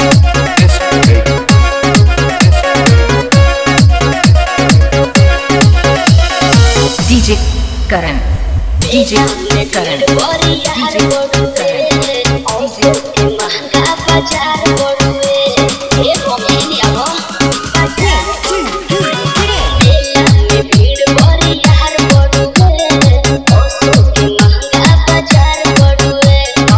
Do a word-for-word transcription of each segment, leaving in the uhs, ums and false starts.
DJ Karan DJ Karan DJ Karan महंगा बाजार बड़ुए ए मोमेनिया हो मेला में भीड़ बड़ी यार बड़ुए ओसो के महंगा बाजार बड़ुए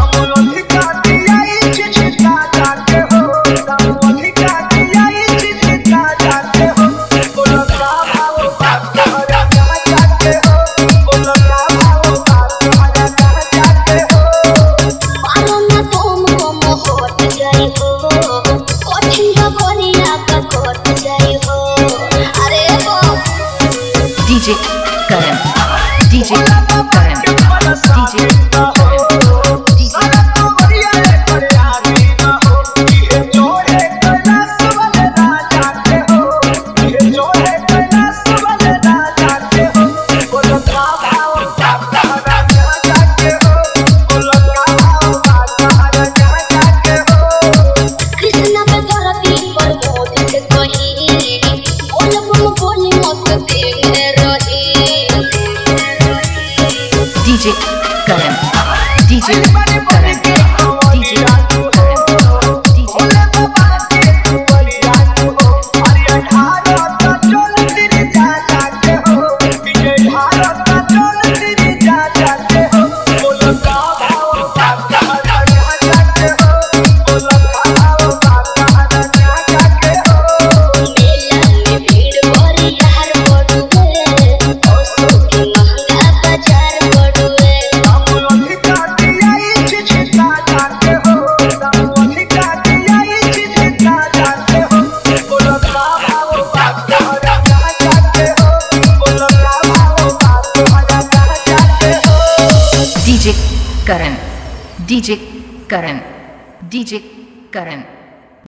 DJ Karan DJ Karan DJ Krishna पे बरती पर मोदी से कही बोल बोल बोली मत देने रही DJ Karan DJ Karan DJ Karan DJ मेला में भीड़ बड़ी यार बड़ुए ओसो के महंगा बाजार बड़ुए DJ Karan DJ Karan DJ करण